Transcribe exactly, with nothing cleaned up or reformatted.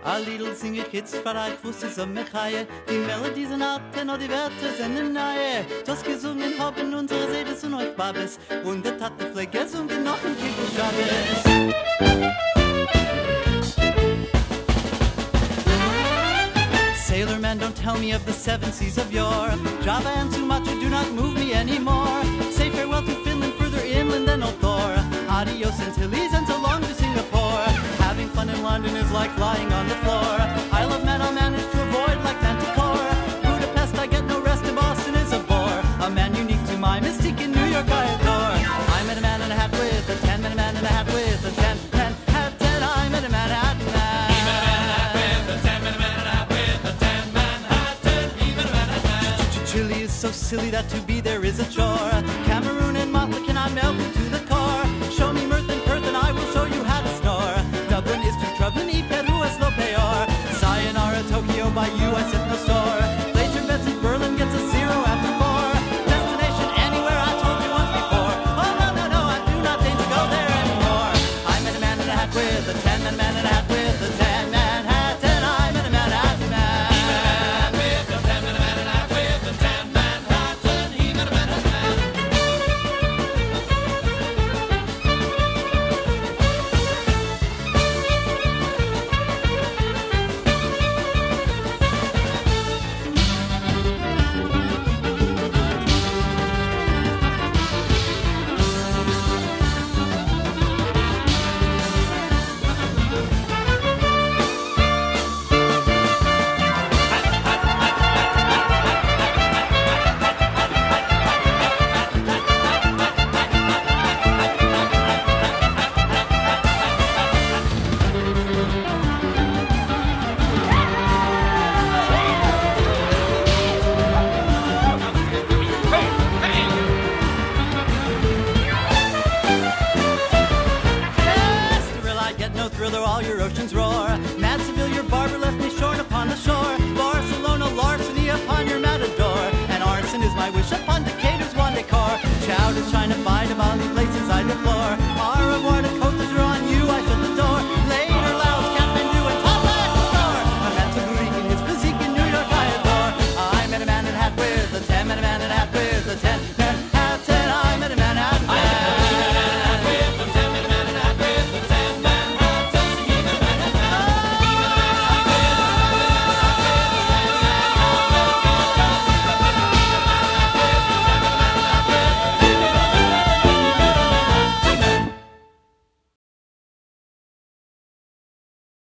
A little sing ich jetzt für euch, wuss es um mich heie. Die Melodies sind alten, und die Wörter sind im Neue. Das gesungen haben unsere Seele zu euch Babes. Und der Tate vielleicht gesungen noch ein Kickelschabes. Sailor man, don't tell me of the seven seas of yore. Java and Sumatra do not move me anymore. Say farewell to Finland, further inland than Old Thor. Adios Antilles and so long to Singapore. Having fun in London is like lying on the floor. I love man, I'll manage to avoid like Manticore. Budapest, I get no rest, and Boston is a bore. A man unique to my mystique in New York I adore. I met a man in a hat with a tan, met a man in a hat with a tan, tan, hat, tan. I met a Manhattan man. He met a man in a hat with a tan, met a man in a hat with a tan, Manhattan. He met a Manhattan. Chile is so silly that to be there is a chore. Cameroon and Motley cannot melt into the core. Show me mirth and Perth and I will show you how to snore. Dublin is too troubling, y Peru es lo peor. Sayonara, Tokyo, by you I set no store. Glacier bets in Berlin gets a zero after four. Destination anywhere I told you once before. Oh no, no, no, I do not think to go there anymore. I met a man in a hat with a tan, man, man in a hat with a tan, Manhattan. I met a Manhattan man. He met a man with a tan, man, a man in a hat with a tan, Manhattan. He met a Manhattan man. Thriller, all your oceans roar. Mad Seville, your barber left me shorn upon the shore. Barcelona, larceny upon your matador. And arson is my wish upon Decatur's one decor. Ciao to China, bye to Bali, places I deplore. Au revoir to